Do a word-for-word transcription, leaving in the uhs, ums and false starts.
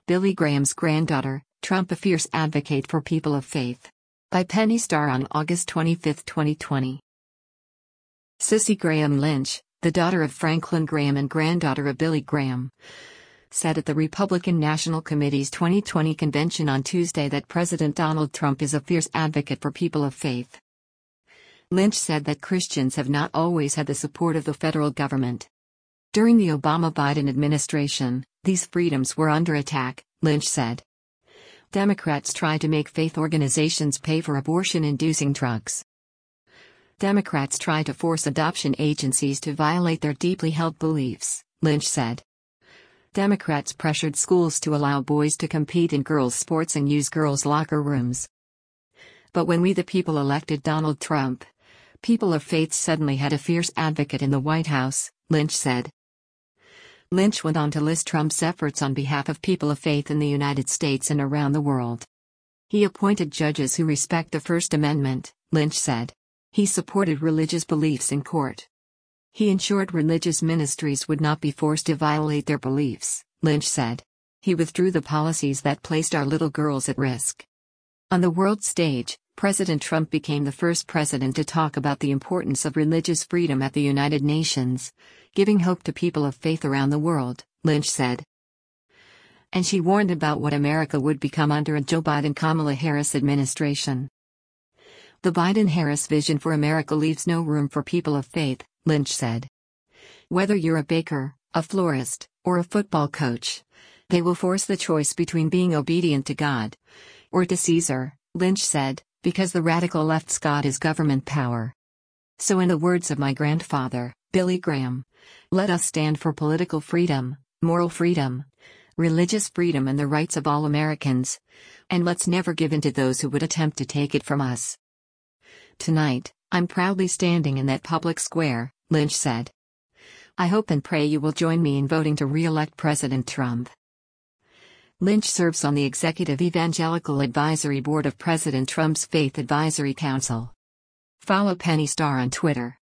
Billy Graham's granddaughter, Trump a fierce advocate for people of faith. By Penny Starr on August twenty-fifth, twenty twenty. Cissy Graham Lynch, the daughter of Franklin Graham and granddaughter of Billy Graham, said at the Republican National Committee's twenty twenty convention on Tuesday that President Donald Trump is a fierce advocate for people of faith. Lynch said that Christians have not always had the support of the federal government. During the Obama-Biden administration, these freedoms were under attack, Lynch said. Democrats tried to make faith organizations pay for abortion-inducing drugs. Democrats tried to force adoption agencies to violate their deeply held beliefs, Lynch said. Democrats pressured schools to allow boys to compete in girls' sports and use girls' locker rooms. But when we the people elected Donald Trump, people of faith suddenly had a fierce advocate in the White House, Lynch said. Lynch went on to list Trump's efforts on behalf of people of faith in the United States and around the world. He appointed judges who respect the First Amendment, Lynch said. He supported religious beliefs in court. He ensured religious ministries would not be forced to violate their beliefs, Lynch said. He withdrew the policies that placed our little girls at risk. On the world stage, President Trump became the first president to talk about the importance of religious freedom at the United Nations, giving hope to people of faith around the world, Lynch said. And she warned about what America would become under a Joe Biden-Kamala Harris administration. The Biden-Harris vision for America leaves no room for people of faith, Lynch said. Whether you're a baker, a florist, or a football coach, they will force the choice between being obedient to God or to Caesar, Lynch said, because the radical left's God is government power. So in the words of my grandfather, Billy Graham, let us stand for political freedom, moral freedom, religious freedom and the rights of all Americans, and let's never give in to those who would attempt to take it from us. Tonight, I'm proudly standing in that public square, Lynch said. I hope and pray you will join me in voting to re-elect President Trump. Lynch serves on the Executive Evangelical Advisory Board of President Trump's Faith Advisory Council. Follow Penny Starr on Twitter.